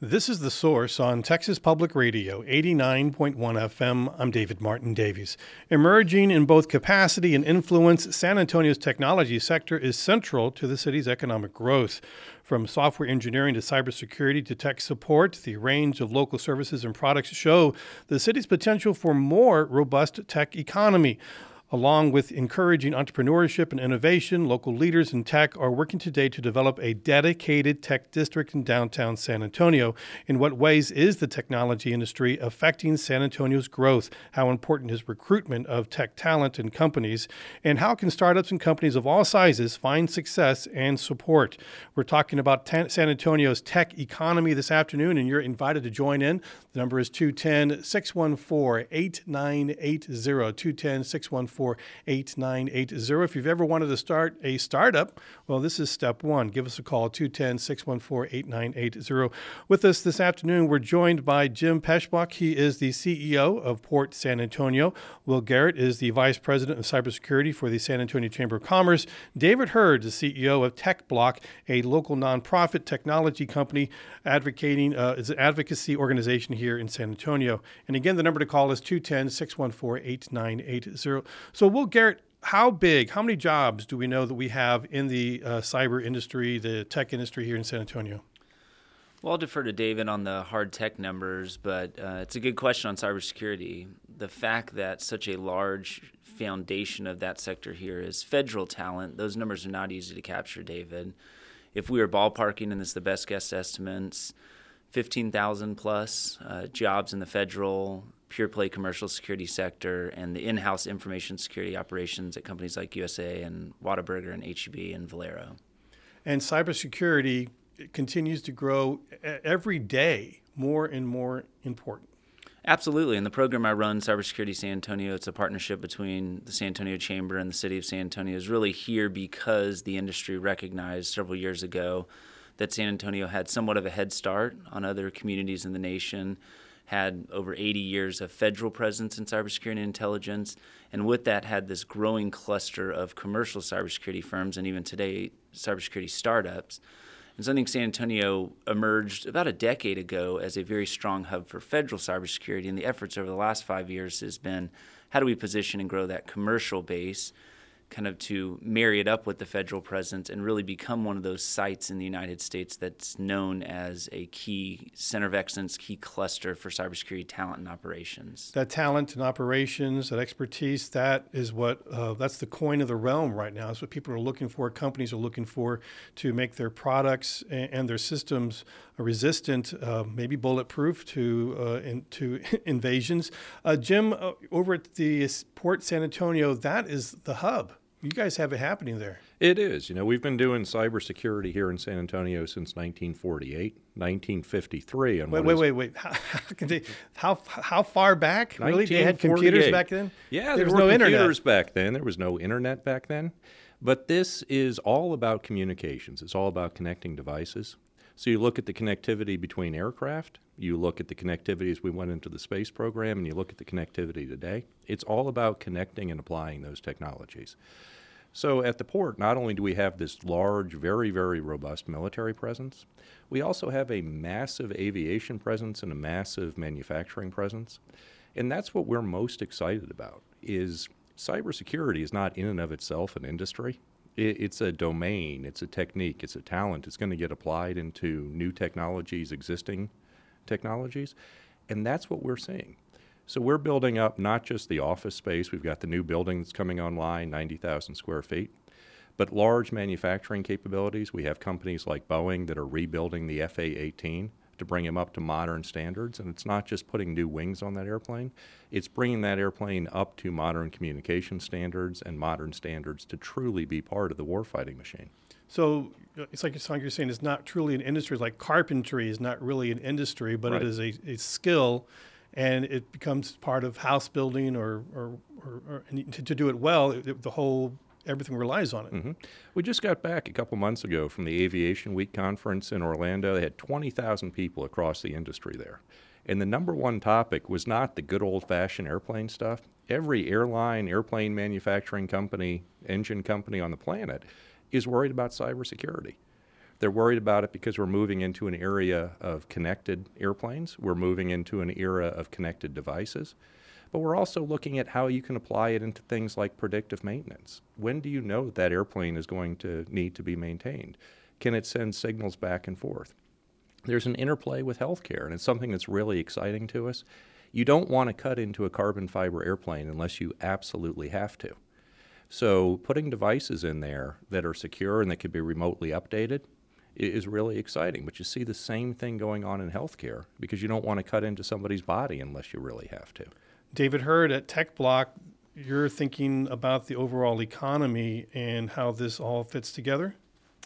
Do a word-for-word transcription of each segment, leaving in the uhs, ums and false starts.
This is The Source on Texas Public Radio, eighty-nine point one F M. I'm David Martin Davies. Emerging in both capacity and influence, San Antonio's technology sector is central to the city's economic growth. From software engineering to cybersecurity to tech support, the range of local services and products show the city's potential for more robust tech economy. Along with encouraging entrepreneurship and innovation, local leaders in tech are working today to develop a dedicated tech district in downtown San Antonio. In what ways is the technology industry affecting San Antonio's growth? How important is recruitment of tech talent and companies? And how can startups and companies of all sizes find success and support? We're talking about San Antonio's tech economy this afternoon, and you're invited to join in. The number is two one zero, six one four, eight nine eight zero, two one zero, six one four, eight nine eight zero. If you've ever wanted to start a startup, well, this is step one. Give us a call, two one zero, six one four, eight nine eight zero. With us this afternoon, we're joined by Jim Peschbach. He is the C E O of Port San Antonio. Will Garrett is the Vice President of Cybersecurity for the San Antonio Chamber of Commerce. David Hurd, the C E O of TechBlock, a local nonprofit technology company advocating uh, is an advocacy organization here in San Antonio. And again, the number to call is two one zero, six one four, eight nine eight zero. So, Will Garrett, how big, how many jobs do we know that we have in the uh, cyber industry, the tech industry here in San Antonio? Well, I'll defer to David on the hard tech numbers, but uh, it's a good question on cybersecurity. The fact that such a large foundation of that sector here is federal talent, those numbers are not easy to capture, David. If we were ballparking, and this is the best guess estimates, fifteen thousand plus uh, jobs in the federal pure play commercial security sector and the in-house information security operations at companies like U S A and Whataburger and H E B and Valero. And cybersecurity continues to grow every day, more and more important. Absolutely. And the program I run, Cybersecurity San Antonio, it's a partnership between the San Antonio Chamber and the City of San Antonio, is really here because the industry recognized several years ago that San Antonio had somewhat of a head start on other communities in the nation, had over eighty years of federal presence in cybersecurity and intelligence, and with that had this growing cluster of commercial cybersecurity firms and even today cybersecurity startups. And so I think San Antonio emerged about a decade ago as a very strong hub for federal cybersecurity, and the efforts over the last five years has been how do we position and grow that commercial base kind of to marry it up with the federal presence and really become one of those sites in the United States that's known as a key center of excellence, key cluster for cybersecurity talent and operations. That talent and operations, that expertise, that is what, uh, that's the coin of the realm right now. It's what people are looking for, companies are looking for to make their products and, and their systems resistant, uh, maybe bulletproof to, uh, in, to invasions. Uh, Jim, uh, over at the Port San Antonio, that is the hub. You guys have it happening there. It is. You know, we've been doing cybersecurity here in San Antonio since nineteen forty-eight, nineteen fifty-three. And wait, wait, wait, wait. How, they, how how far back? Really? They had computers back then? Yeah, there, there was were no computers internet back then. There was no internet back then. But this is all about communications. It's all about connecting devices. So you look at the connectivity between aircraft, you look at the connectivity as we went into the space program, and you look at the connectivity today. It's all about connecting and applying those technologies. So at the port, not only do we have this large, very, very robust military presence, we also have a massive aviation presence and a massive manufacturing presence. And that's what we're most excited about, is cybersecurity is not in and of itself an industry. It's a domain, it's a technique, it's a talent. It's going to get applied into new technologies, existing technologies, and that's what we're seeing. So we're building up not just the office space, we've got the new building that's coming online, ninety thousand square feet, but large manufacturing capabilities. We have companies like Boeing that are rebuilding the F A eighteen to bring them up to modern standards, and it's not just putting new wings on that airplane, it's bringing that airplane up to modern communication standards and modern standards to truly be part of the warfighting machine. So it's like you're saying, it's not truly an industry. Like carpentry is not really an industry, but right. It is a, a skill, and it becomes part of house building or, or, or, or and to, to do it well, it, the whole everything relies on it. Mm-hmm. We just got back a couple months ago from the Aviation Week conference in Orlando. They had twenty thousand people across the industry there. And the number one topic was not the good old-fashioned airplane stuff. Every airline, airplane manufacturing company, engine company on the planet is worried about cybersecurity. They're worried about it because we're moving into an area of connected airplanes. We're moving into an era of connected devices. But we're also looking at how you can apply it into things like predictive maintenance. When do you know that airplane is going to need to be maintained? Can it send signals back and forth? There's an interplay with healthcare, and it's something that's really exciting to us. You don't want to cut into a carbon fiber airplane unless you absolutely have to. So putting devices in there that are secure and that can be remotely updated is really exciting. But you see the same thing going on in healthcare because you don't want to cut into somebody's body unless you really have to. David Hurd at TechBlock, you're thinking about the overall economy and how this all fits together?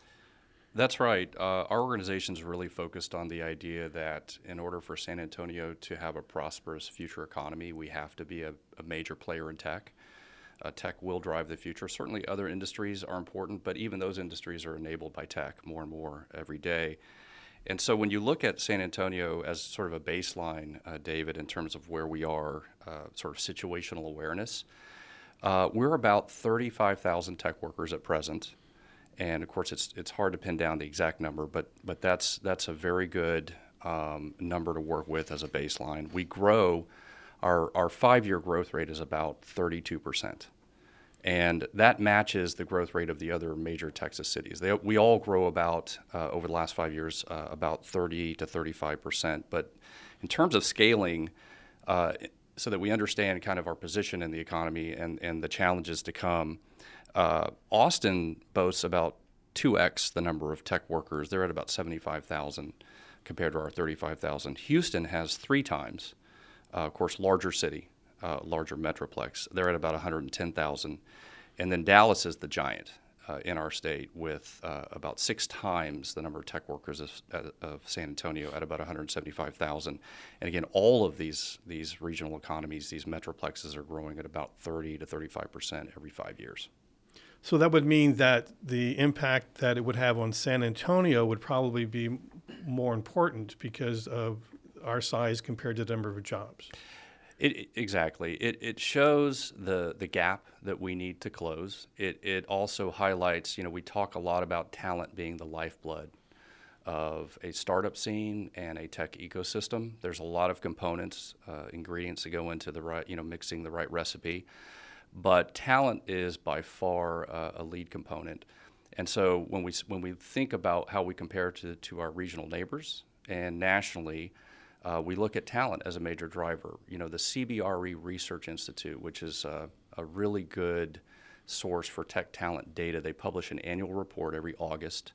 That's right. Uh, our organization is really focused on the idea that in order for San Antonio to have a prosperous future economy, we have to be a, a major player in tech. Uh, tech will drive the future. Certainly other industries are important, but even those industries are enabled by tech more and more every day. And so when you look at San Antonio as sort of a baseline, uh, David, in terms of where we are, uh, sort of situational awareness, uh, we're about thirty-five thousand tech workers at present. And of course, it's it's hard to pin down the exact number, but but that's that's a very good um, number to work with as a baseline. We grow, our our five-year growth rate is about thirty-two percent, and that matches the growth rate of the other major Texas cities. They we all grow about uh, over the last five years uh, about thirty to thirty-five percent. But in terms of scaling, uh, so that we understand kind of our position in the economy and and the challenges to come. Uh, Austin boasts about two x the number of tech workers. They're at about seventy-five thousand compared to our thirty-five thousand. Houston has three times, uh, of course, larger city, uh, larger metroplex. They're at about one hundred ten thousand. And then Dallas is the giant uh, in our state with uh, about six times the number of tech workers of, of San Antonio at about one hundred seventy-five thousand. And again, all of these, these regional economies, these metroplexes are growing at about thirty to thirty-five percent every five years. So that would mean that the impact that it would have on San Antonio would probably be more important because of our size compared to the number of jobs. It, it, exactly. It, it shows the, the gap that we need to close. It, it also highlights, you know, we talk a lot about talent being the lifeblood of a startup scene and a tech ecosystem. There's a lot of components, uh, ingredients that go into the right, you know, mixing the right recipe. But talent is by far uh, a lead component. And so when we when we think about how we compare to, to our regional neighbors and nationally, uh, we look at talent as a major driver. You know, the C B R E Research Institute, which is uh, a really good source for tech talent data, they publish an annual report every August.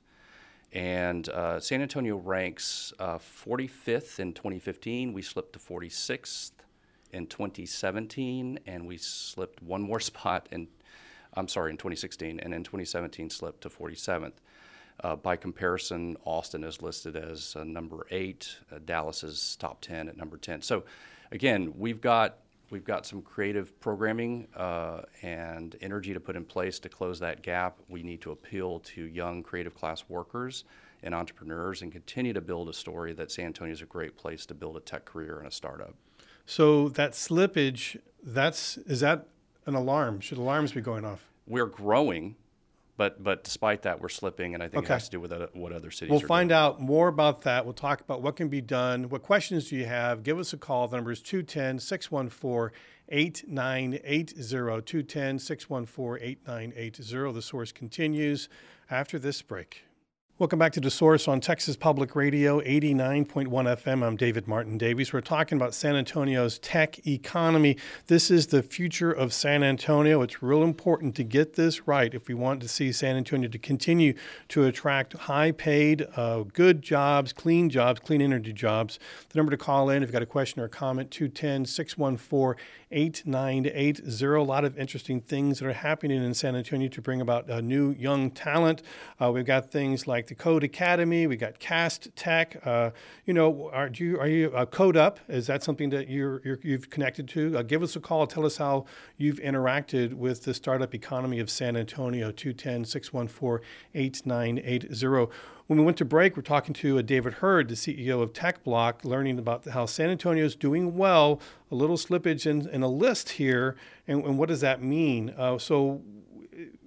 And uh, San Antonio ranks uh, forty-fifth in twenty fifteen. We slipped to forty-sixth. In twenty seventeen, and we slipped one more spot in, I'm sorry, in twenty sixteen, and in twenty seventeen slipped to forty-seventh. Uh, by comparison, Austin is listed as uh, number eight, uh, Dallas is top ten at number ten. So again, we've got we've got some creative programming uh, and energy to put in place to close that gap. We need to appeal to young creative class workers and entrepreneurs and continue to build a story that San Antonio is a great place to build a tech career and a startup. So that slippage, that's is that an alarm? Should alarms be going off? We're growing, but but despite that, we're slipping, and I think Okay. it has to do with other, what other cities We'll are find doing. out more about that. We'll talk about what can be done. What questions do you have? Give us a call. The number is two one zero, six one four, eight nine eight zero, two one zero, six one four, eight nine eight zero. The Source continues after this break. Welcome back to The Source on Texas Public Radio, eighty-nine point one F M. I'm David Martin Davies. We're talking about San Antonio's tech economy. This is the future of San Antonio. It's real important to get this right if we want to see San Antonio to continue to attract high-paid, uh, good jobs, clean jobs, clean energy jobs. The number to call in if you've got a question or a comment, two one zero, six one four, eight nine eight zero. A lot of interesting things that are happening in San Antonio to bring about uh, new young talent. Uh, we've got things like the Code Academy. We got Cast Tech. Uh, you know, are you are you uh, Code Up? Is that something that you're, you're you've connected to? Uh, give us a call. Tell us how you've interacted with the startup economy of San Antonio. two one zero, six one four, eight nine eight zero. When we went to break, we're talking to uh, David Hurd, the C E O of TechBlock, learning about how San Antonio is doing well. A little slippage in, in a list here, and, and what does that mean? Uh, so.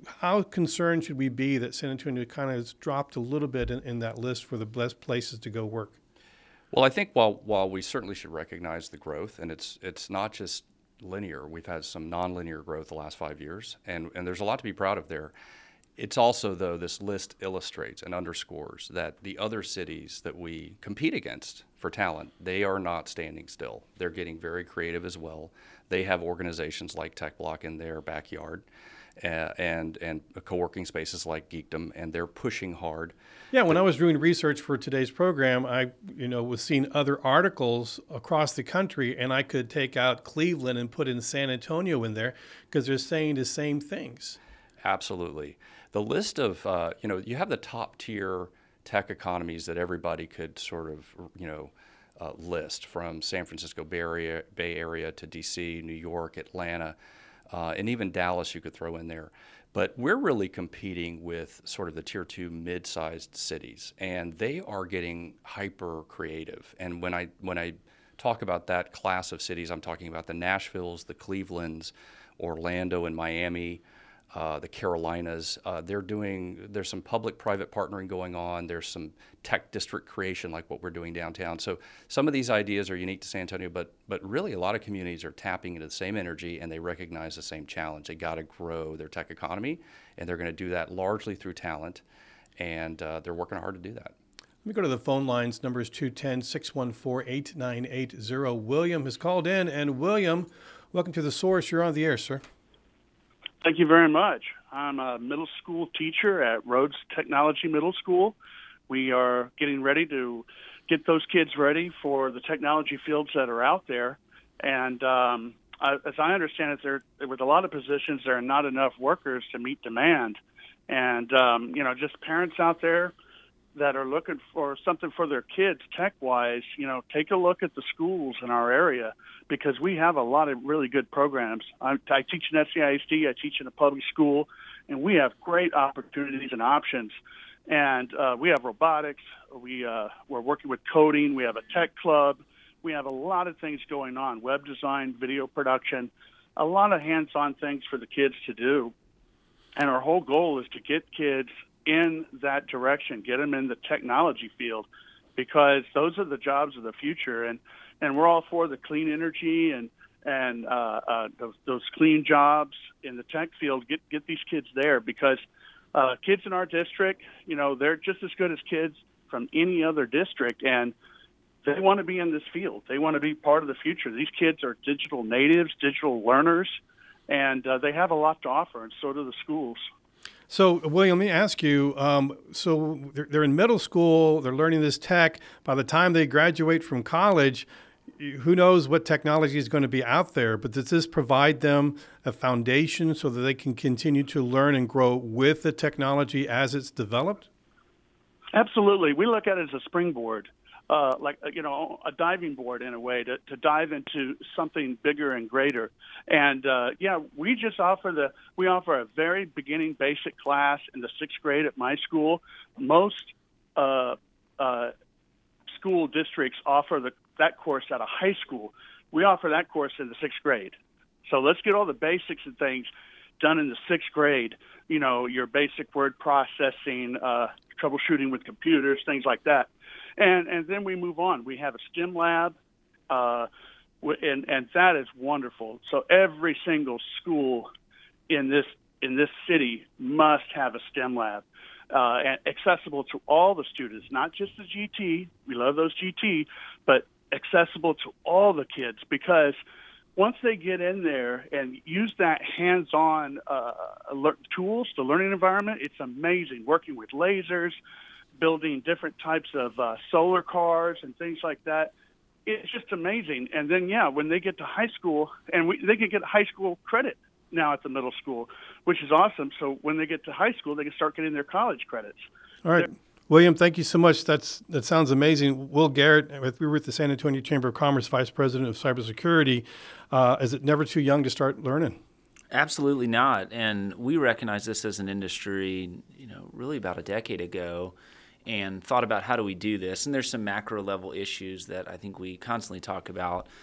how concerned should we be that San Antonio kind of has dropped a little bit in, in that list for the best places to go work? Well, I think while while we certainly should recognize the growth, and it's it's not just linear. We've had some nonlinear growth the last five years, and, and there's a lot to be proud of there. It's also, though, this list illustrates and underscores that the other cities that we compete against for talent, they are not standing still. They're getting very creative as well. They have organizations like TechBlock in their backyard, uh, and and co-working spaces like Geekdom, and they're pushing hard. Yeah, when I was doing research for today's program, I you know was seeing other articles across the country, and I could take out Cleveland and put in San Antonio in there because they're saying the same things. Absolutely. The list of, uh, you know, you have the top tier tech economies that everybody could sort of, you know, uh, list, from San Francisco Bay Area, Bay Area to D C, New York, Atlanta, uh, and even Dallas you could throw in there. But we're really competing with sort of the tier two mid-sized cities, and they are getting hyper creative. And when I when I talk about that class of cities, I'm talking about the Nashvilles, the Clevelands, Orlando and Miami, uh, the Carolinas. Uh, they're doing, there's some public-private partnering going on. There's some tech district creation like what we're doing downtown. So some of these ideas are unique to San Antonio, but but really a lot of communities are tapping into the same energy, and they recognize the same challenge. They got to grow their tech economy, and they're going to do that largely through talent, and uh, they're working hard to do that. Let me go to the phone lines. Number is two one zero, six one four, eight nine eight zero. William has called in, and William, welcome to The Source. You're on the air, sir. Thank you very much. I'm a middle school teacher at Rhodes Technology Middle School. We are getting ready to get those kids ready for the technology fields that are out there. And um, I, as I understand it, there, with a lot of positions, there are not enough workers to meet demand. And, um, you know, just parents out there that are looking for something for their kids tech-wise, you know, take a look at the schools in our area, because we have a lot of really good programs. I, I teach in S C I S D, I teach in a public school, and we have great opportunities and options. And uh, we have robotics, we, uh, we're working with coding, we have a tech club, we have a lot of things going on, web design, video production, a lot of hands-on things for the kids to do. And our whole goal is to get kids in that direction, get them in the technology field, because those are the jobs of the future. And, and we're all for the clean energy and, and uh, uh, those, those clean jobs in the tech field. Get, get these kids there, because uh, kids in our district, you know, they're just as good as kids from any other district, and they want to be in this field. They want to be part of the future. These kids are digital natives, digital learners, and uh, they have a lot to offer, and so do the schools. So, William, let me ask you, um, so they're, they're in middle school, they're learning this tech. By the time they graduate from college, who knows what technology is going to be out there, but does this provide them a foundation so that they can continue to learn and grow with the technology as it's developed? Absolutely. We look at it as a springboard. Uh, like, you know, a diving board in a way to, to dive into something bigger and greater. And, uh, yeah, we just offer the, we offer a very beginning basic class in the sixth grade at my school. Most uh, uh, school districts offer the, that course at a high school. We offer that course in the sixth grade. So let's get all the basics and things done in the sixth grade. You know, your basic word processing, uh, troubleshooting with computers, things like that. And and then we move on. We have a STEM lab, uh, and and that is wonderful. So every single school in this in this city must have a STEM lab, uh, and accessible to all the students, not just the G T. We love those G T, but accessible to all the kids, because once they get in there and use that hands-on uh, tools, the learning environment, it's amazing. Working with lasers, building different types of uh, solar cars and things like that. It's just amazing. And then, yeah, when they get to high school, and we, they can get high school credit now at the middle school, which is awesome. So when they get to high school, they can start getting their college credits. All right. They're- William, thank you so much. That's That sounds amazing. Will Garrett, we were with the San Antonio Chamber of Commerce, Vice President of Cybersecurity. Uh, is it never too young to start learning? Absolutely not. And we recognized this as an industry, you know, really about a decade ago, and thought about how do we do this. And there's some macro level issues that I think we constantly talk about.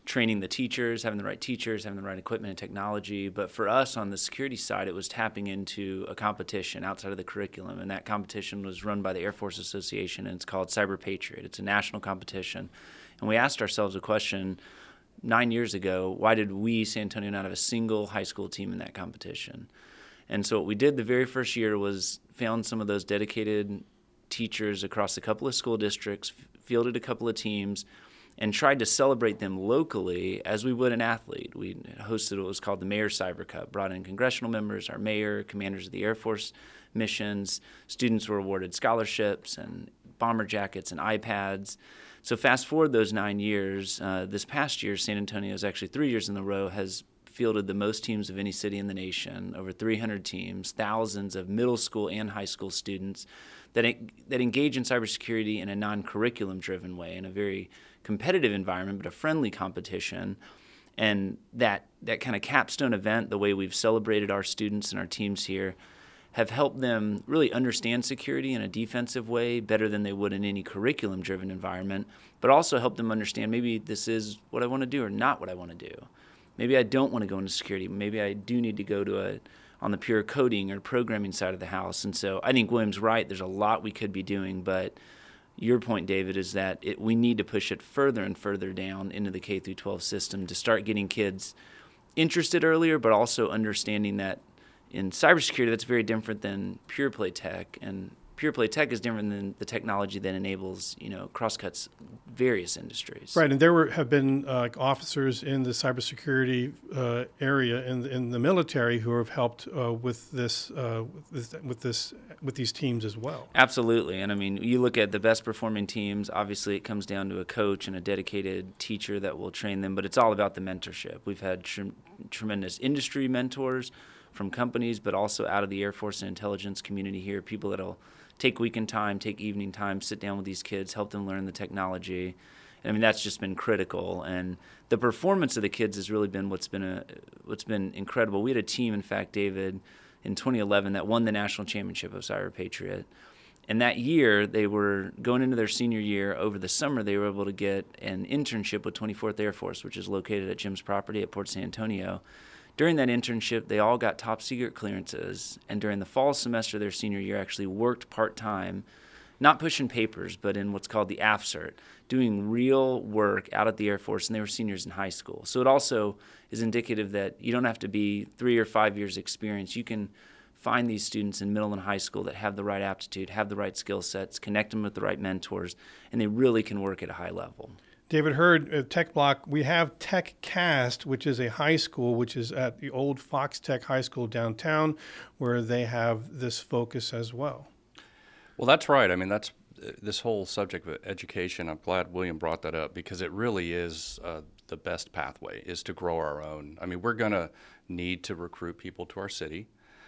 training the teachers, having the right teachers, having the right equipment and technology. But for us on the security side, it was tapping into a competition outside of the curriculum. And that competition was run by the Air Force Association, and it's called Cyber Patriot. It's a national competition. And we asked ourselves a question nine years ago, why did we, San Antonio, not have a single high school team in that competition? And so what we did the very first year was found some of those dedicated teachers across a couple of school districts, fielded a couple of teams, and tried to celebrate them locally as we would an athlete. We hosted what was called the Mayor's Cyber Cup, brought in congressional members, our mayor, commanders of the Air Force missions. Students were awarded scholarships and bomber jackets and iPads. So fast forward those nine years, uh, this past year, San Antonio is actually three years in a row has fielded the most teams of any city in the nation, over three hundred teams, thousands of middle school and high school students that that engage in cybersecurity in a non-curriculum driven way, in a very competitive environment, but a friendly competition. And that, that kind of capstone event, the way we've celebrated our students and our teams here, have helped them really understand security in a defensive way better than they would in any curriculum-driven environment, but also help them understand maybe this is what I want to do or not what I want to do. Maybe I don't want to go into security. Maybe I do need to go to a on the pure coding or programming side of the house. And so I think William's right. There's a lot we could be doing, but your point, David, is that it, we need to push it further and further down into the K through twelve system to start getting kids interested earlier, but also understanding that in cybersecurity, that's very different than pure play tech, and pure play tech is different than the technology that enables, you know, crosscuts various industries. Right, and there were have been uh, officers in the cybersecurity uh, area in in the military who have helped uh, with this uh, with, with this with these teams as well. Absolutely, and I mean, you look at the best performing teams. Obviously, it comes down to a coach and a dedicated teacher that will train them, but it's all about the mentorship. We've had tr- tremendous industry mentors from companies, but also out of the Air Force and intelligence community here, people that'll take weekend time, take evening time, sit down with these kids, help them learn the technology. I mean, that's just been critical. And the performance of the kids has really been what's been a what's been incredible. We had a team, in fact, David, in twenty eleven that won the national championship of Cyber Patriot. And that year, they were going into their senior year. Over the summer, they were able to get an internship with twenty-fourth Air Force, which is located at Jim's property at Port San Antonio. During that internship, they all got top secret clearances, and during the fall semester of their senior year, actually worked part-time, not pushing papers, but in what's called the A F cert, doing real work out at the Air Force, and they were seniors in high school. So it also is indicative that you don't have to be three or five years experience. You can find these students in middle and high school that have the right aptitude, have the right skill sets, connect them with the right mentors, and they really can work at a high level. David Hurd, at Tech Block, we have TechCast, which is a high school, which is at the old Fox Tech High School downtown, where they have this focus as well. Well, that's right. I mean, that's uh, this whole subject of education. I'm glad William brought that up because it really is uh, the best pathway is to grow our own. I mean, we're going to need to recruit people to our city.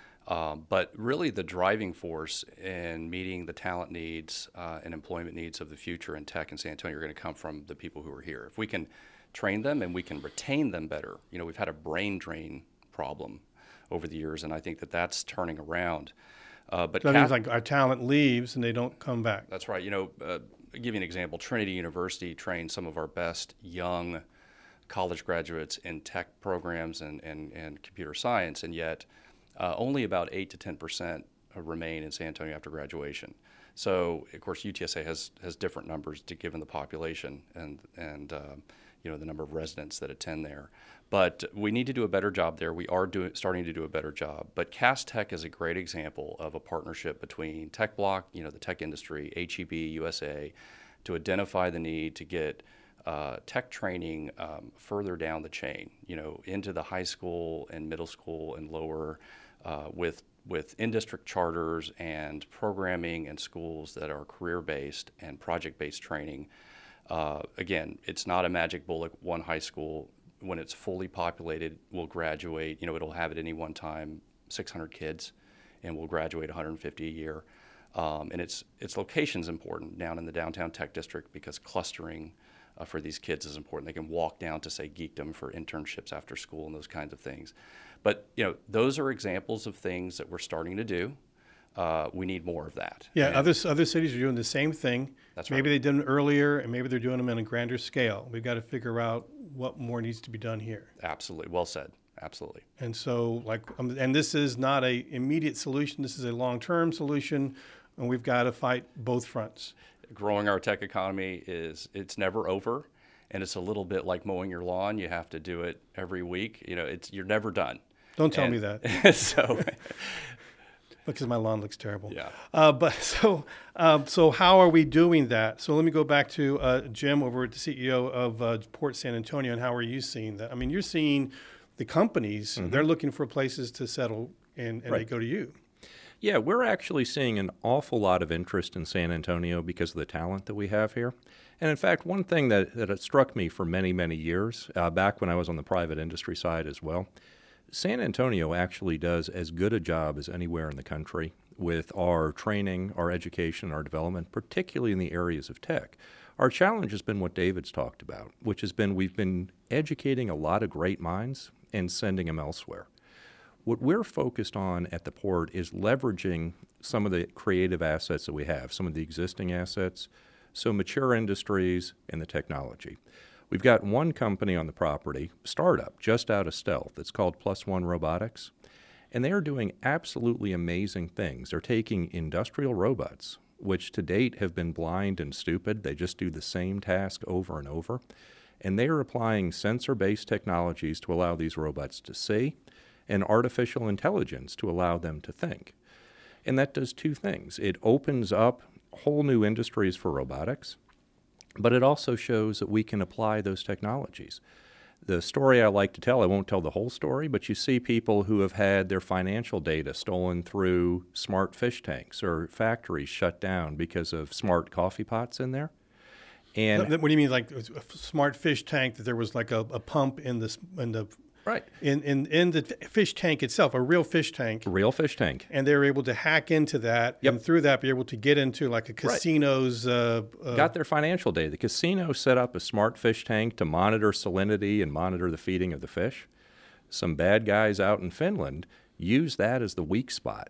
Um, but really the driving force in meeting the talent needs uh, and employment needs of the future in tech in San Antonio are going to come from the people who are here. If we can train them and we can retain them better, you know, we've had a brain drain problem over the years, and I think that that's turning around. Uh, but that Cat- means like our talent leaves and they don't come back. That's right. You know, uh, I'll give you an example. Trinity University trained some of our best young college graduates in tech programs and, and, and computer science, and yet Uh, only about eight to ten percent remain in San Antonio after graduation. So, of course, U T S A has, has different numbers to given the population and, and uh, you know, the number of residents that attend there. But we need to do a better job there. We are doing, starting to do a better job. But Cast Tech is a great example of a partnership between Tech Block, you know, the tech industry, H E B, U S A, to identify the need to get uh, tech training um, further down the chain, you know, into the high school and middle school and lower Uh, with with in-district charters and programming and schools that are career-based and project-based training. Uh, again, it's not a magic bullet. One high school, when it's fully populated, will graduate. You know, it'll have at any one time six hundred kids, and will graduate one hundred fifty a year. Um, and its its location's important down in the downtown tech district because clustering uh, for these kids is important. They can walk down to, say, Geekdom for internships after school and those kinds of things. But, you know, those are examples of things that we're starting to do. Uh, we need more of that. Yeah, and other other cities are doing the same thing. That's maybe right. they did them earlier, and maybe they're doing them on a grander scale. We've got to figure out what more needs to be done here. Absolutely. Well said. Absolutely. And so, like, um, and this is not a immediate solution. This is a long-term solution, and we've got to fight both fronts. Growing our tech economy is, it's never over, and it's a little bit like mowing your lawn. You have to do it every week. You know, it's you're never done. Don't tell and me that. So, because my lawn looks terrible. Yeah. Uh, but so, um, so how are we doing that? So let me go back to uh, Jim over at the C E O of uh, Port San Antonio, and how are you seeing that? I mean, you're seeing the companies, mm-hmm. they're looking for places to settle, and, and right. they go to you. Yeah, we're actually seeing an awful lot of interest in San Antonio because of the talent that we have here. And in fact, one thing that, that struck me for many, many years, uh, back when I was on the private industry side as well, San Antonio actually does as good a job as anywhere in the country with our training, our education, our development, particularly in the areas of tech. Our challenge has been what David's talked about, which has been we've been educating a lot of great minds and sending them elsewhere. What we're focused on at the port is leveraging some of the creative assets that we have, some of the existing assets, so mature industries and the technology. We've got one company on the property, startup, just out of stealth. It's called Plus One Robotics, and they are doing absolutely amazing things. They're taking industrial robots, which to date have been blind and stupid. They just do the same task over and over. And they are applying sensor-based technologies to allow these robots to see, and artificial intelligence to allow them to think. And that does two things. It opens up whole new industries for robotics, but it also shows that we can apply those technologies. The story I like to tell, I won't tell the whole story, but you see people who have had their financial data stolen through smart fish tanks or factories shut down because of smart coffee pots in there. And what do you mean, like a smart fish tank, that there was like a, a pump in the, in the right in, in, in the fish tank itself, a real fish tank? A real fish tank. And they were able to hack into that, yep. and through that be able to get into like a casino's... Right. Uh, uh, Got their financial data. The casino set up a smart fish tank to monitor salinity and monitor the feeding of the fish. Some bad guys out in Finland used that as the weak spot,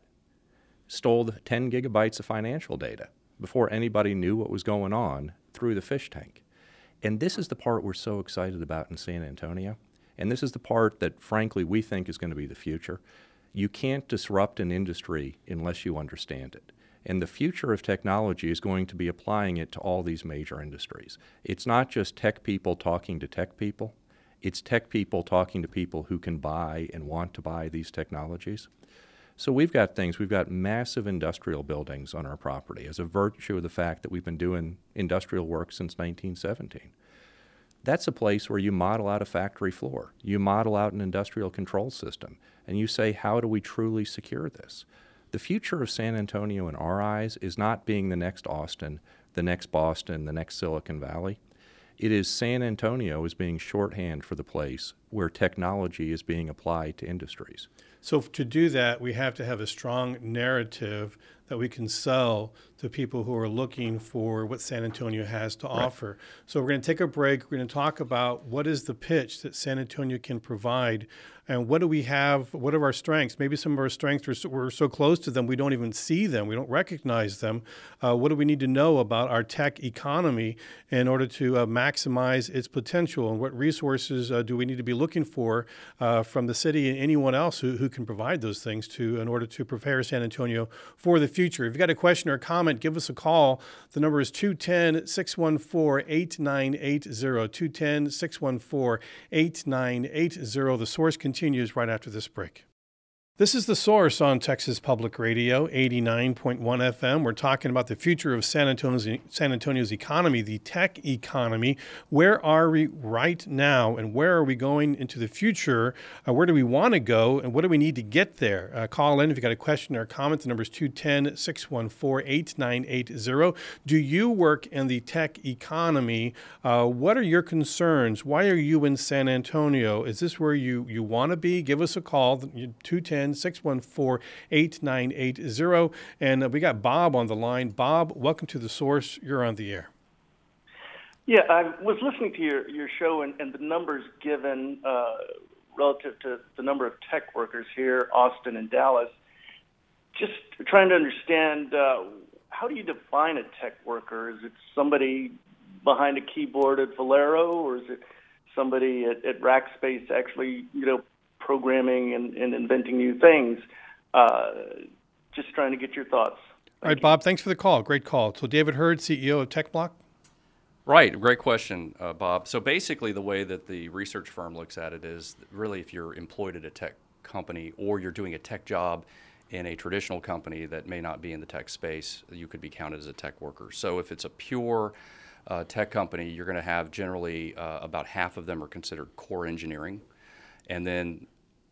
stole ten gigabytes of financial data before anybody knew what was going on through the fish tank. And this is the part we're so excited about in San Antonio. And this is the part that, frankly, we think is going to be the future. You can't disrupt an industry unless you understand it. And the future of technology is going to be applying it to all these major industries. It's not just tech people talking to tech people. It's tech people talking to people who can buy and want to buy these technologies. So we've got things, we've got massive industrial buildings on our property as a virtue of the fact that we've been doing industrial work since nineteen seventeen. That's a place where you model out a factory floor. You model out an industrial control system, and you say, how do we truly secure this? The future of San Antonio in our eyes is not being the next Austin, the next Boston, the next Silicon Valley. It is San Antonio is being shorthand for the place where technology is being applied to industries. So to do that, we have to have a strong narrative that we can sell to people who are looking for what San Antonio has to Right. offer. So we're going to take a break. We're going to talk about what is the pitch that San Antonio can provide, and what do we have, what are our strengths? Maybe some of our strengths, are so, we're so close to them, we don't even see them, we don't recognize them. Uh, what do we need to know about our tech economy in order to uh, maximize its potential, and what resources uh, do we need to be looking for uh, from the city and anyone else who, who can provide those things to in order to prepare San Antonio for the future? If you've got a question or a comment, give us a call. The number is two one zero, six one four, eight nine eight zero, two one zero, six one four, eight nine eight zero. The Source continues right after this break. This is The Source on Texas Public Radio, eighty-nine point one F M. We're talking about the future of San Antonio's, San Antonio's economy, the tech economy. Where are we right now, and where are we going into the future? Uh, where do we want to go, and what do we need to get there? Uh, call in if you've got a question or a comment. The number is two one zero, six one four, eight nine eight zero. Do you work in the tech economy? Uh, what are your concerns? Why are you in San Antonio? Is this where you, you want to be? Give us a call, two one zero, six one four, eight nine eight zero. And uh, we got Bob on the line. Bob, welcome to The Source. You're on the air. Yeah, I was listening to your, your show and, and the numbers given uh, relative to the number of tech workers here, Austin and Dallas. Just trying to understand, uh, how do you define a tech worker? Is it somebody behind a keyboard at Valero, or is it somebody at, at Rackspace actually, you know, programming and, and inventing new things. Uh, just trying to get your thoughts. All right, Bob, thanks for the call. Great call. So David Hurd, C E O of TechBlock. Right, great question, uh, Bob. So basically the way that the research firm looks at it is really if you're employed at a tech company or you're doing a tech job in a traditional company that may not be in the tech space, you could be counted as a tech worker. So if it's a pure uh, tech company, you're going to have generally uh, about half of them are considered core engineering, and then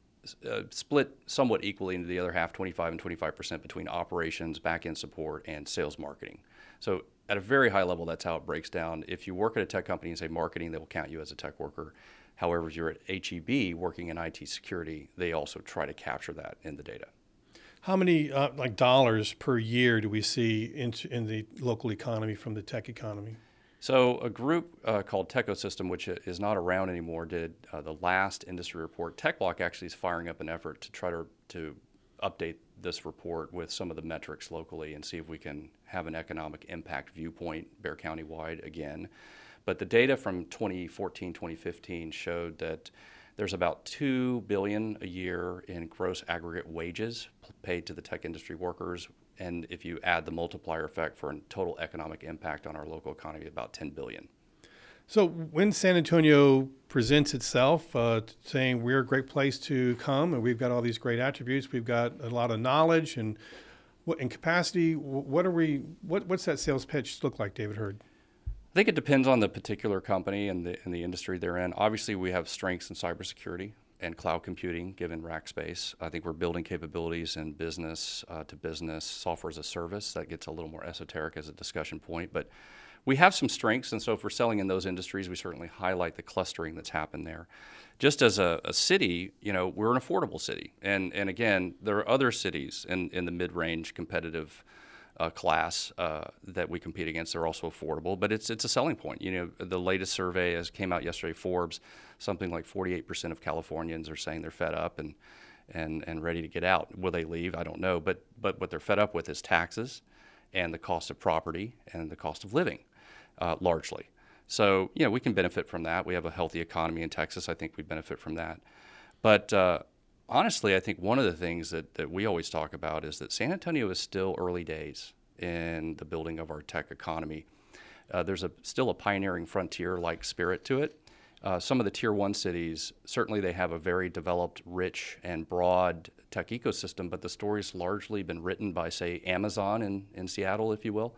uh, split somewhat equally into the other half, twenty-five and twenty-five percent between operations, back-end support, and sales marketing. So at a very high level, that's how it breaks down. If you work at a tech company and say marketing, they will count you as a tech worker. However, if you're at H E B working in I T security, they also try to capture that in the data. How many uh, like dollars per year do we see in, in the local economy from the tech economy? So a group uh, called Techosystem, which is not around anymore, did uh, the last industry report. TechBlock actually is firing up an effort to try to, to update this report with some of the metrics locally and see if we can have an economic impact viewpoint Bexar County wide again. But the data from twenty fourteen, twenty fifteen showed that there's about two billion dollars a year in gross aggregate wages paid to the tech industry workers. And if you add the multiplier effect for a total economic impact on our local economy, about ten billion dollars. So when San Antonio presents itself uh, saying we're a great place to come and we've got all these great attributes, we've got a lot of knowledge and what in capacity, what are we? What, what's that sales pitch look like, David Hurd? I think it depends on the particular company and the, and the industry they're in. Obviously, we have strengths in cybersecurity and cloud computing, given Rackspace. I think we're building capabilities in business uh, to business, software as a service. That gets a little more esoteric as a discussion point, but we have some strengths, and so if we're selling in those industries, we certainly highlight the clustering that's happened there. Just as a, a city, you know, we're an affordable city, and and again, there are other cities in, in the mid-range competitive uh, class uh, that we compete against. They're also affordable, but it's it's a selling point. You know, the latest survey as came out yesterday, Forbes, something like forty-eight percent of Californians are saying they're fed up and and and ready to get out. Will they leave? I don't know, but but what they're fed up with is taxes and the cost of property and the cost of living. Uh, largely. So, you know, we can benefit from that. We have a healthy economy in Texas. I think we benefit from that. But uh, honestly, I think one of the things that, that we always talk about is that San Antonio is still early days in the building of our tech economy. Uh, there's a still a pioneering frontier-like spirit to it. Uh, some of the tier one cities, certainly they have a very developed, rich, and broad tech ecosystem, but the story's largely been written by, say, Amazon in, in Seattle, if you will.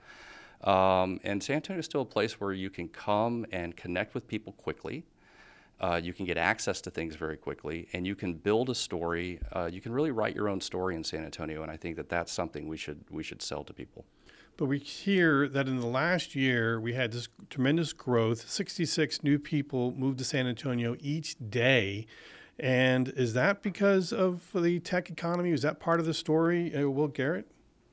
Um, and San Antonio is still a place where you can come and connect with people quickly. Uh, you can get access to things very quickly, and you can build a story. Uh, you can really write your own story in San Antonio, and I think that that's something we should we should sell to people. But we hear that in the last year we had this tremendous growth. sixty-six new people moved to San Antonio each day. And is that because of the tech economy? Is that part of the story, uh, Will Garrett?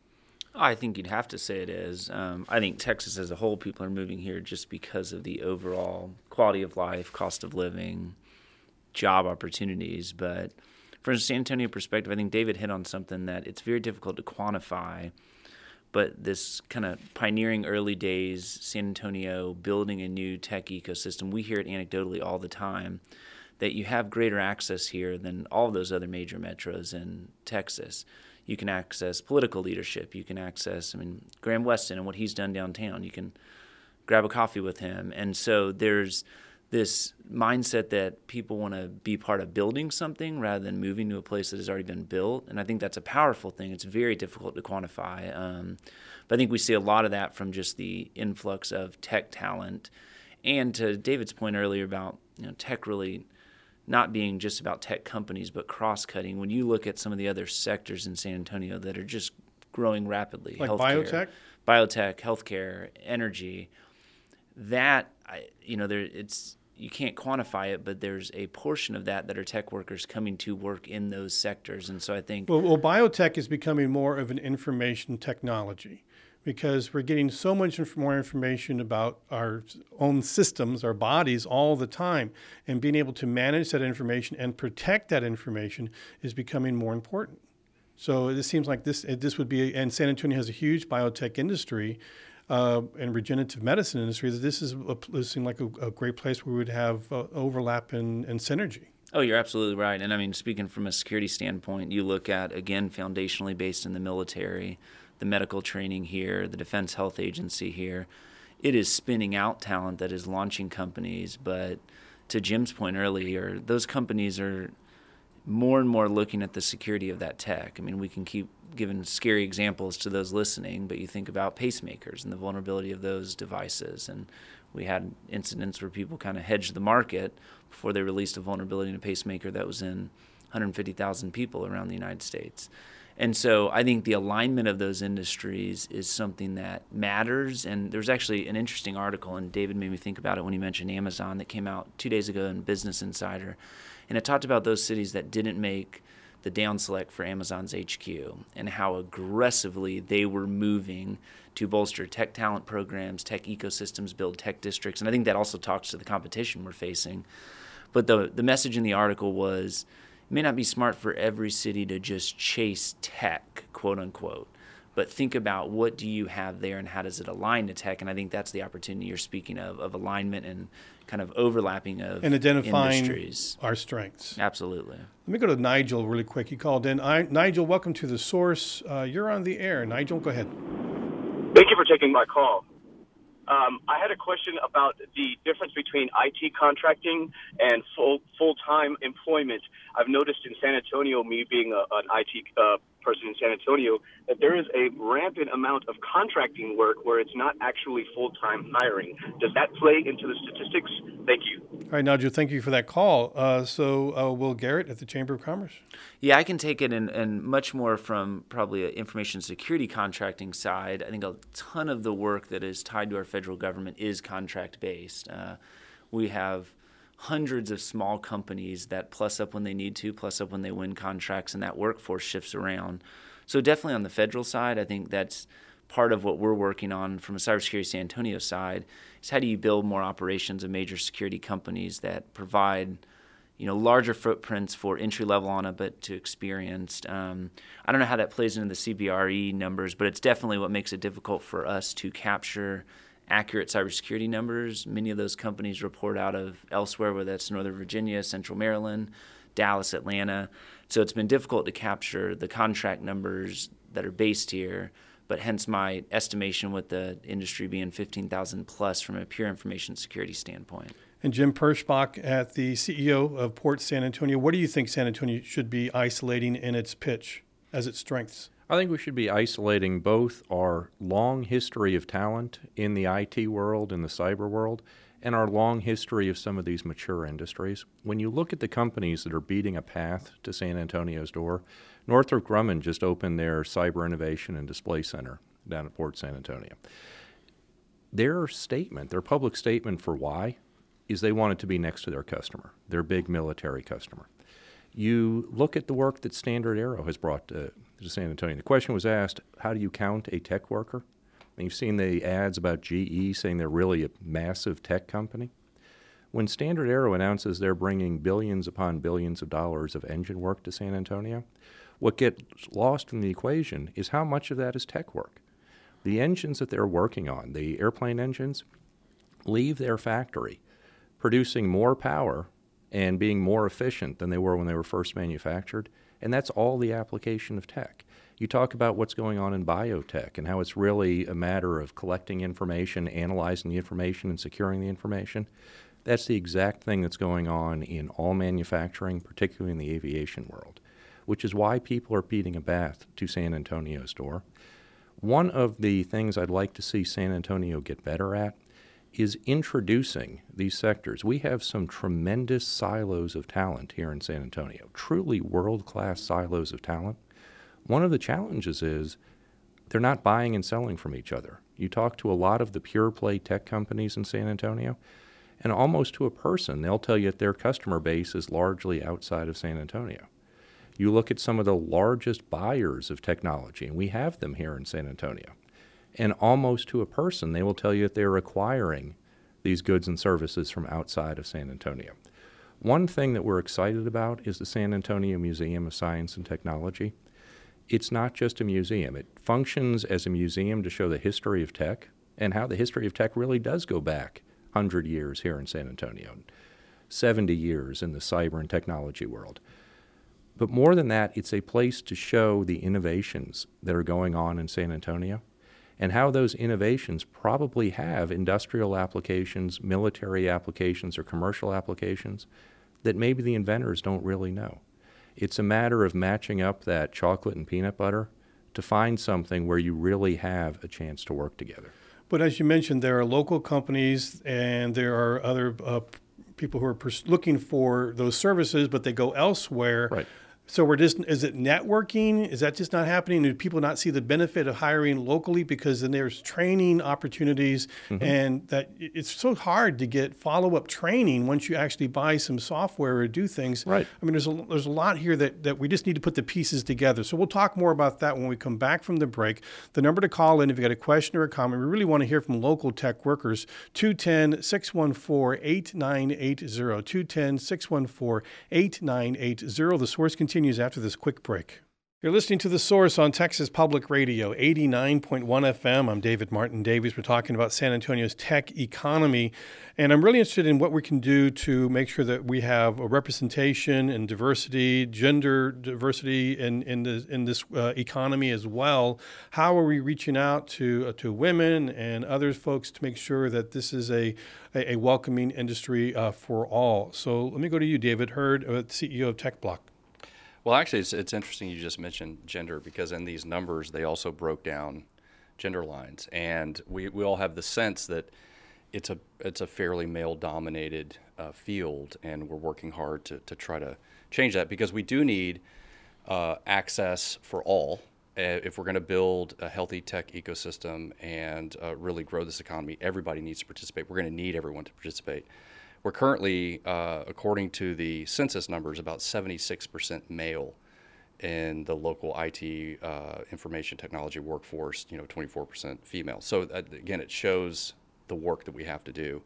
I think you'd have to say it is. Um, I think Texas as a whole, people are moving here just because of the overall quality of life, cost of living, job opportunities. But from a San Antonio perspective, I think David hit on something that it's very difficult to quantify. But this kind of pioneering early days, San Antonio building a new tech ecosystem, we hear it anecdotally all the time, that you have greater access here than all of those other major metros in Texas. You can access political leadership. You can access, I mean, Graham Weston and what he's done downtown. You can grab a coffee with him. And so there's this mindset that people want to be part of building something rather than moving to a place that has already been built. And I think that's a powerful thing. It's very difficult to quantify. Um, but I think we see a lot of that from just the influx of tech talent. And to David's point earlier about, you know, tech really not being just about tech companies, but cross-cutting. When you look at some of the other sectors in San Antonio that are just growing rapidly, like healthcare, biotech, biotech, healthcare, energy, that I, you know, there it's you can't quantify it, but there's a portion of that that are tech workers coming to work in those sectors, and so I think well, well biotech is becoming more of an information technology, because we're getting so much inf- more information about our own systems, our bodies all the time, and being able to manage that information and protect that information is becoming more important. So it seems like this this would be, and San Antonio has a huge biotech industry. uh, and regenerative medicine industry, that this is a, this seemed like a, a great place where we would have uh, overlap and, and synergy. Oh, you're absolutely right. And I mean, speaking from a security standpoint, you look at, again, foundationally based in the military, the medical training here, the Defense Health Agency here. It is spinning out talent that is launching companies. But to Jim's point earlier, those companies are more and more looking at the security of that tech. I mean, we can keep giving scary examples to those listening, but you think about pacemakers and the vulnerability of those devices. And we had incidents where people kind of hedged the market before they released a vulnerability in a pacemaker that was in one hundred fifty thousand people around the United States. And so I think the alignment of those industries is something that matters. And there's actually an interesting article, and David made me think about it when he mentioned Amazon, that came out two days ago in Business Insider. And it talked about those cities that didn't make the down select for Amazon's H Q and how aggressively they were moving to bolster tech talent programs, tech ecosystems, build tech districts. And I think that also talks to the competition we're facing. But the the message in the article was, it may not be smart for every city to just chase tech, quote unquote, but think about what do you have there and how does it align to tech. And I think that's the opportunity you're speaking of, of alignment and kind of overlapping of and identifying industries. Our strengths. Absolutely. Let me go to Nigel really quick. He called in. I, Nigel, welcome to The Source. Uh, you're on the air. Nigel, go ahead. Thank you for taking my call. Um, I had a question about the difference between I T contracting and full full-time employment. I've noticed in San Antonio, me being a, an I T uh, person in San Antonio, that there is a rampant amount of contracting work where it's not actually full-time hiring. Does that play into the statistics? Thank you. All right, Nigel, thank you for that call. Uh, so, uh, Will Garrett at the Chamber of Commerce. Yeah, I can take it in, in much more from probably an information security contracting side. I think a ton of the work that is tied to our federal government is contract-based. Uh, we have hundreds of small companies that plus up when they need to, plus up when they win contracts, and that workforce shifts around. So definitely on the federal side, I think that's part of what we're working on from a Cybersecurity San Antonio side, is how do you build more operations of major security companies that provide, you know, larger footprints for entry level on it, but to experienced. Um, I don't know how that plays into the C B R E numbers, but it's definitely what makes it difficult for us to capture accurate cybersecurity numbers. Many of those companies report out of elsewhere, whether that's Northern Virginia, Central Maryland, Dallas, Atlanta. So it's been difficult to capture the contract numbers that are based here, but hence my estimation with the industry being fifteen thousand plus from a pure information security standpoint. And Jim Perschbach at the C E O of Port San Antonio, what do you think San Antonio should be isolating in its pitch as its strengths? I think we should be isolating both our long history of talent in the I T world, in the cyber world, and our long history of some of these mature industries. When you look at the companies that are beating a path to San Antonio's door, Northrop Grumman just opened their Cyber Innovation and Display Center down at Port San Antonio. Their statement, their public statement for why, is they want it to be next to their customer, their big military customer. You look at the work that Standard Aero has brought to, to San Antonio. The question was asked, how do you count a tech worker? And you've seen the ads about G E saying they're really a massive tech company. When Standard Aero announces they're bringing billions upon billions of dollars of engine work to San Antonio, what gets lost in the equation is how much of that is tech work. The engines that they're working on, the airplane engines, leave their factory producing more power and being more efficient than they were when they were first manufactured, and that's all the application of tech. You talk about what's going on in biotech and how it's really a matter of collecting information, analyzing the information, and securing the information. That's the exact thing that's going on in all manufacturing, particularly in the aviation world, which is why people are beating a path to San Antonio's door. One of the things I'd like to see San Antonio get better at is introducing these sectors. We have some tremendous silos of talent here in San Antonio, truly world-class silos of talent. One of the challenges is they're not buying and selling from each other. You talk to a lot of the pure-play tech companies in San Antonio, and almost to a person, they'll tell you that their customer base is largely outside of San Antonio. You look at some of the largest buyers of technology, and we have them here in San Antonio. And almost to a person, they will tell you that they're acquiring these goods and services from outside of San Antonio. One thing that we're excited about is the San Antonio Museum of Science and Technology. It's not just a museum. It functions as a museum to show the history of tech and how the history of tech really does go back one hundred years here in San Antonio, seventy years in the cyber and technology world. But more than that, it's a place to show the innovations that are going on in San Antonio and how those innovations probably have industrial applications, military applications, or commercial applications that maybe the inventors don't really know. It's a matter of matching up that chocolate and peanut butter to find something where you really have a chance to work together. But as you mentioned, there are local companies and there are other uh, people who are pers- looking for those services, but they go elsewhere. Right. So we're just, is it networking? Is that just not happening? Do people not see the benefit of hiring locally because then there's training opportunities mm-hmm. and that it's so hard to get follow-up training once you actually buy some software or do things. Right. I mean, there's a, there's a lot here that, that we just need to put the pieces together. So we'll talk more about that when we come back from the break. The number to call in if you got a question or a comment, we really want to hear from local tech workers, two one zero, six one four, eight nine eight zero, two one zero, six one four, eight nine eight zero. The Source continues after this quick break. You're listening to The Source on Texas Public Radio, eighty-nine point one F M. I'm David Martin Davies. We're talking about San Antonio's tech economy, and I'm really interested in what we can do to make sure that we have a representation and diversity, gender diversity in in, the, in this uh, economy as well. How are we reaching out to uh, to women and other folks to make sure that this is a a, a welcoming industry uh, for all? So let me go to you, David Hurd, uh, C E O of TechBlock. Well, actually, it's, it's interesting you just mentioned gender because in these numbers, they also broke down gender lines. And we, we all have the sense that it's a it's a fairly male-dominated uh, field, and we're working hard to, to try to change that because we do need uh, access for all. Uh, if we're going to build a healthy tech ecosystem and uh, really grow this economy, everybody needs to participate. We're going to need everyone to participate. We're currently, uh, according to the census numbers, about seventy-six percent male in the local I T uh, information technology workforce, you know, twenty-four percent female. So uh, again, it shows the work that we have to do.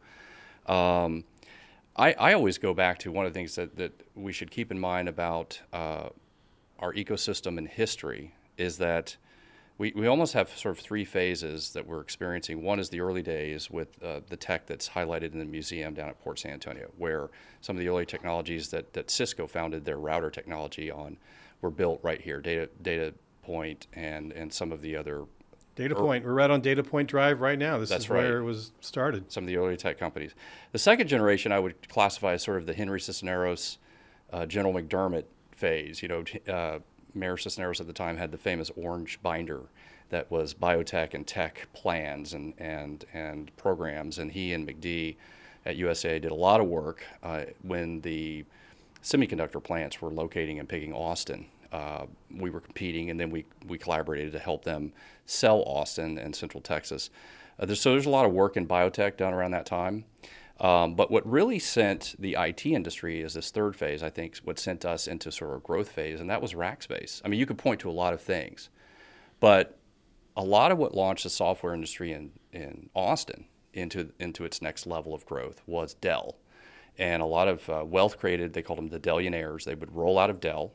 Um, I, I always go back to one of the things that, that we should keep in mind about uh, our ecosystem and history is that We, we almost have sort of three phases that we're experiencing. One is the early days with uh, the tech that's highlighted in the museum down at Port San Antonio, where some of the early technologies that, that Cisco founded their router technology on were built right here, Data Data Point and, and some of the other. Data Point. We're right on Data Point Drive right now. This That's is where right. it was started. Some of the early tech companies. The second generation I would classify as sort of the Henry Cisneros, uh, General McDermott phase. You know, uh, Mayor Cisneros at the time had the famous orange binder that was biotech and tech plans and, and, and programs. And he and McD at U S A did a lot of work uh, when the semiconductor plants were locating and picking Austin. Uh, we were competing, and then we, we collaborated to help them sell Austin and Central Texas. Uh, there's, so there's a lot of work in biotech done around that time. Um, but what really sent the I T industry is this third phase, I think, what sent us into sort of a growth phase, and that was Rackspace. I mean, you could point to a lot of things, but a lot of what launched the software industry in, in Austin into, into its next level of growth was Dell. And a lot of uh, wealth created, they called them the Dellionaires. They would roll out of Dell.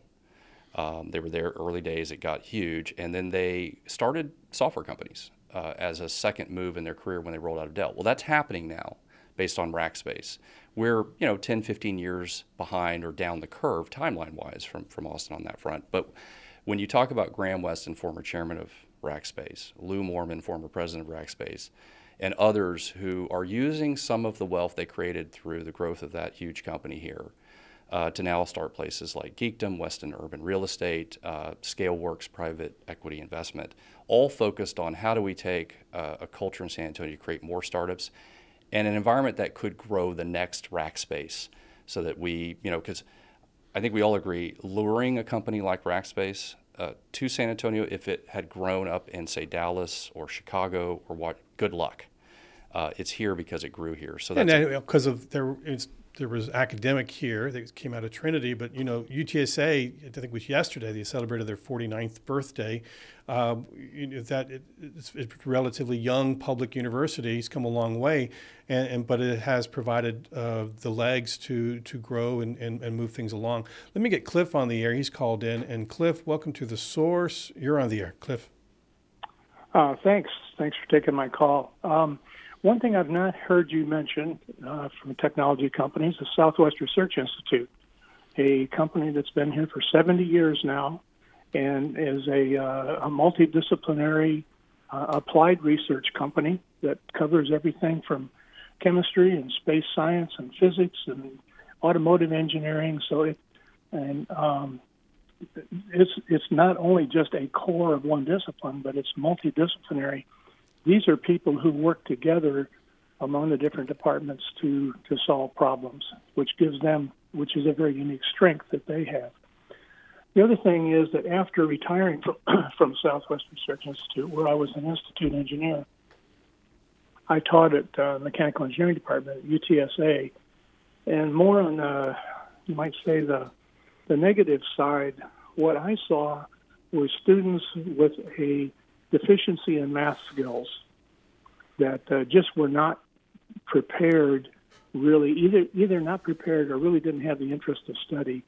Um, they were there early days, it got huge, and then they started software companies uh, as a second move in their career when they rolled out of Dell. Well, that's happening now based on Rackspace. We're, you know, ten, fifteen years behind or down the curve timeline-wise from, from Austin on that front. But when you talk about Graham Weston, former chairman of Rackspace, Lou Morman, former president of Rackspace, and others who are using some of the wealth they created through the growth of that huge company here uh, to now start places like Geekdom, Weston Urban Real Estate, uh, ScaleWorks Private Equity Investment, all focused on how do we take uh, a culture in San Antonio to create more startups and an environment that could grow the next Rackspace so that we, you know, because I think we all agree, luring a company like Rackspace uh, to San Antonio, if it had grown up in, say, Dallas or Chicago or what, good luck. Uh, it's here because it grew here. So that's and because of there, it's, there was academic here that came out of Trinity, but you know U T S A, I think it was yesterday, they celebrated their forty-ninth birthday. Um, you know, that it, it's, it's a relatively young public university. It's come a long way, and, and but it has provided uh, the legs to to grow and, and, and move things along. Let me get Cliff on the air. He's called in, and Cliff, welcome to The Source. You're on the air, Cliff. Uh, thanks. Thanks for taking my call. Um, one thing I've not heard you mention uh, from technology companies is Southwest Research Institute, a company that's been here for seventy years now and is a, uh, a multidisciplinary uh, applied research company that covers everything from chemistry and space science and physics and automotive engineering. So it, and um, it's it's not only just a core of one discipline, but it's multidisciplinary. These are people who work together among the different departments to, to solve problems, which gives them, which is a very unique strength that they have. The other thing is that after retiring from, from Southwest Research Institute, where I was an institute engineer, I taught at uh, Mechanical Engineering Department at U T S A, and more on the, you might say, the the negative side. What I saw were students with a deficiency in math skills that uh, just were not prepared, really, either either not prepared or really didn't have the interest to study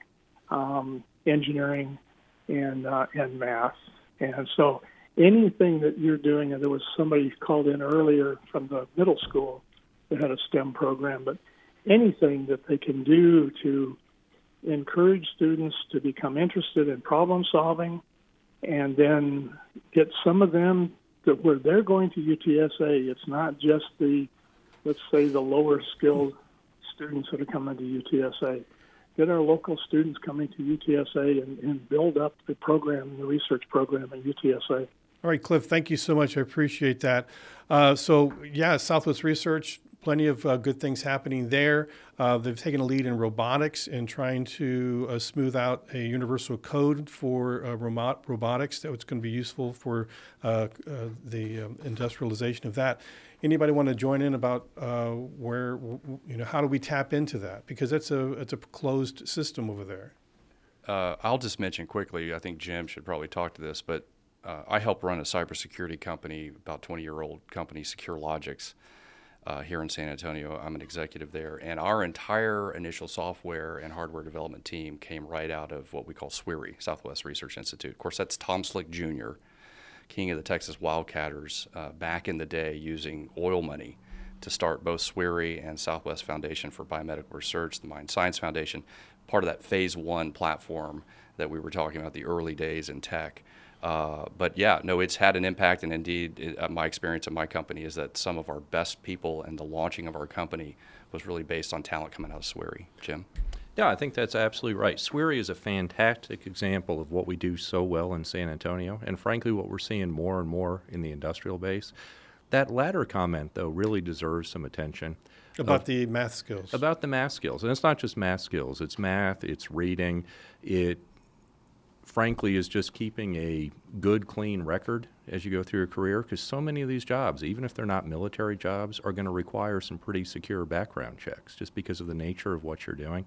um, engineering and uh, and math. And so anything that you're doing, and there was somebody called in earlier from the middle school that had a STEM program, but anything that they can do to encourage students to become interested in problem solving, and then get some of them to where they're going to U T S A. It's not just the, let's say, the lower skilled students that are coming to U T S A. Get our local students coming to U T S A and, and build up the program, the research program at U T S A. All right, Cliff, thank you so much. I appreciate that. Uh, so, yeah, Southwest Research, plenty of uh, good things happening there. Uh, they've taken a lead in robotics and trying to uh, smooth out a universal code for uh, robot, robotics that's going to be useful for uh, uh, the um, industrialization of that. Anybody want to join in about uh, where, you know, how do we tap into that? Because that's a it's a closed system over there. Uh, I'll just mention quickly, I think Jim should probably talk to this, but uh, I help run a cybersecurity company, about twenty-year-old company, SecureLogix, uh, here in San Antonio. I'm an executive there. And our entire initial software and hardware development team came right out of what we call SWIRI, Southwest Research Institute. Of course, that's Tom Slick Junior, king of the Texas Wildcatters, uh, back in the day using oil money to start both SWIRI and Southwest Foundation for Biomedical Research, the Mind Science Foundation, part of that phase one platform that we were talking about, the early days in tech. Uh, but yeah, no, it's had an impact, and indeed, it, uh, my experience at my company is that some of our best people and the launching of our company was really based on talent coming out of SWIRI. Jim? Yeah, I think that's absolutely right. SWIRI is a fantastic example of what we do so well in San Antonio, and frankly, what we're seeing more and more in the industrial base. That latter comment, though, really deserves some attention. About of, the math skills. About the math skills. And it's not just math skills. It's math, it's reading. It, frankly, is just keeping a good, clean record as you go through your career, because so many of these jobs, even if they're not military jobs, are going to require some pretty secure background checks just because of the nature of what you're doing.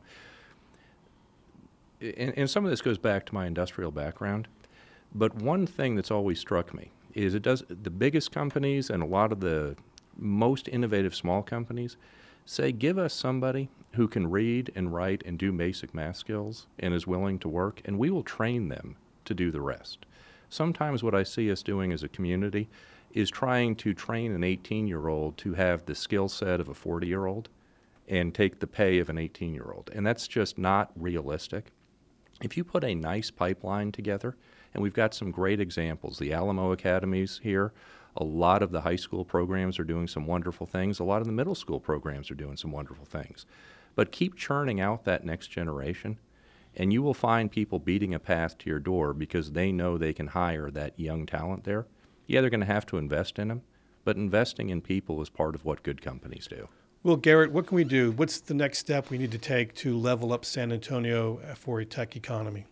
And, and some of this goes back to my industrial background. But one thing that's always struck me is it does the biggest companies and a lot of the most innovative small companies say, give us somebody who can read and write and do basic math skills and is willing to work, and we will train them to do the rest. Sometimes what I see us doing as a community is trying to train an eighteen-year-old to have the skill set of a forty-year-old and take the pay of an eighteen-year-old, and that's just not realistic. If you put a nice pipeline together, and we've got some great examples, the Alamo Academies here, a lot of the high school programs are doing some wonderful things, a lot of the middle school programs are doing some wonderful things. But keep churning out that next generation, and you will find people beating a path to your door because they know they can hire that young talent there. Yeah, they're going to have to invest in them, but investing in people is part of what good companies do. Well, Garrett, what can we do? What's the next step we need to take to level up San Antonio for a tech economy?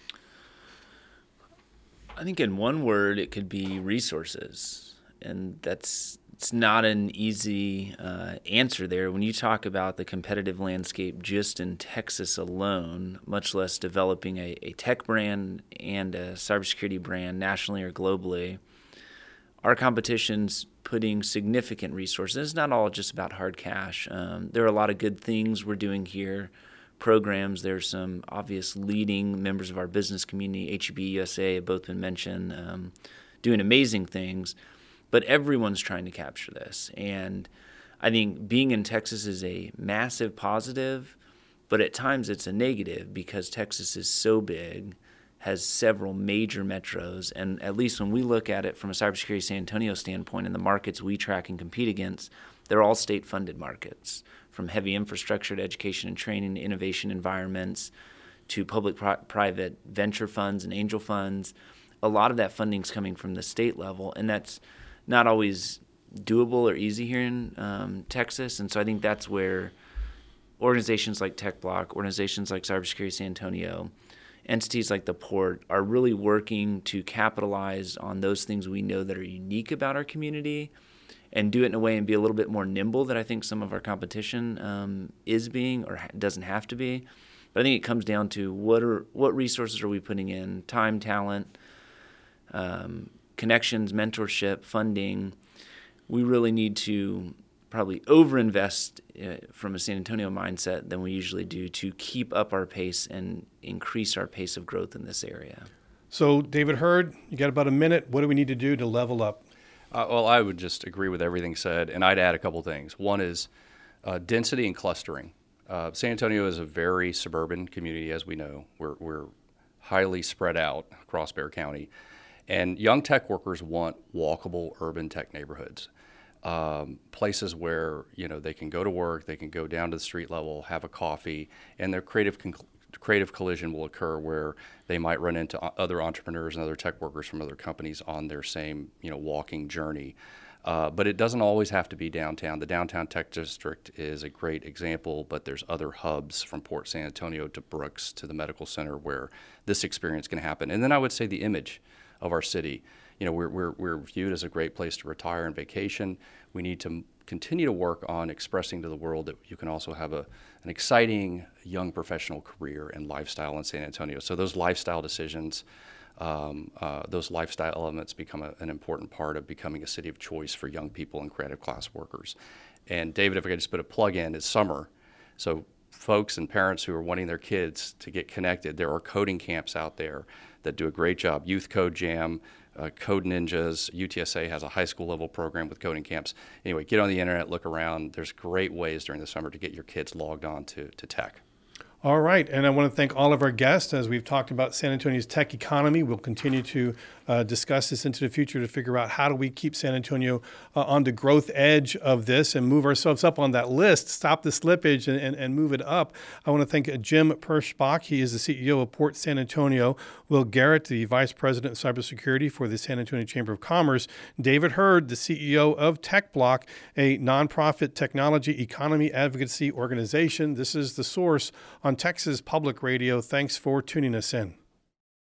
I think in one word, it could be resources. And that's it's not an easy uh, answer there. When you talk about the competitive landscape just in Texas alone, much less developing a, a tech brand and a cybersecurity brand nationally or globally, our competition's putting significant resources. It's not all just about hard cash. Um, there are a lot of good things we're doing here, programs. There's some obvious leading members of our business community, H E B U S A have both been mentioned, um, doing amazing things, but everyone's trying to capture this. And I think being in Texas is a massive positive, but at times it's a negative because Texas is so big, has several major metros, and at least when we look at it from a Cybersecurity San Antonio standpoint and the markets we track and compete against, they're all state-funded markets, from heavy infrastructure to education and training to innovation environments to public-private venture funds and angel funds. A lot of that funding is coming from the state level, and that's not always doable or easy here in um, Texas. And so I think that's where organizations like TechBlock, organizations like Cybersecurity San Antonio, entities like the Port are really working to capitalize on those things we know that are unique about our community and do it in a way and be a little bit more nimble than I think some of our competition um, is being or ha- doesn't have to be. But I think it comes down to what are what resources are we putting in, time, talent, um, connections, mentorship, funding. We really need to probably overinvest uh, from a San Antonio mindset than we usually do to keep up our pace and increase our pace of growth in this area. So, David Hurd, you got about a minute. What do we need to do to level up? Uh, well, I would just agree with everything said, and I'd add a couple things. One is uh, density and clustering. Uh, San Antonio is a very suburban community, as we know. We're, we're highly spread out across Bexar County, and young tech workers want walkable urban tech neighborhoods. Um, places where, you know, they can go to work, they can go down to the street level, have a coffee, and their creative con- creative collision will occur where they might run into other entrepreneurs and other tech workers from other companies on their same, you know, walking journey. Uh, but it doesn't always have to be downtown. The downtown tech district is a great example, but there's other hubs from Port San Antonio to Brooks to the medical center where this experience can happen. And then I would say the image of our city. You know, we're, we're, we're viewed as a great place to retire and vacation. We need to continue to work on expressing to the world that you can also have a, an exciting young professional career and lifestyle in San Antonio. So those lifestyle decisions, um, uh, those lifestyle elements become a, an important part of becoming a city of choice for young people and creative class workers. And David, if I could just put a plug in, it's summer. So folks and parents who are wanting their kids to get connected, there are coding camps out there that do a great job. Youth Code Jam, Uh, Code Ninjas, U T S A has a high school level program with coding camps. Anyway, get on the internet, look around. There's great ways during the summer to get your kids logged on to, to tech. All right, and I want to thank all of our guests. As we've talked about San Antonio's tech economy, we'll continue to uh, discuss this into the future to figure out how do we keep San Antonio uh, on the growth edge of this and move ourselves up on that list, stop the slippage and, and, and move it up. I want to thank Jim Perschbach. He is the C E O of Port San Antonio. Will Garrett, the Vice President of Cybersecurity for the San Antonio Chamber of Commerce. David Hurd, the C E O of TechBlock, a nonprofit technology economy advocacy organization. This is The Source on Texas Public Radio. Thanks for tuning us in.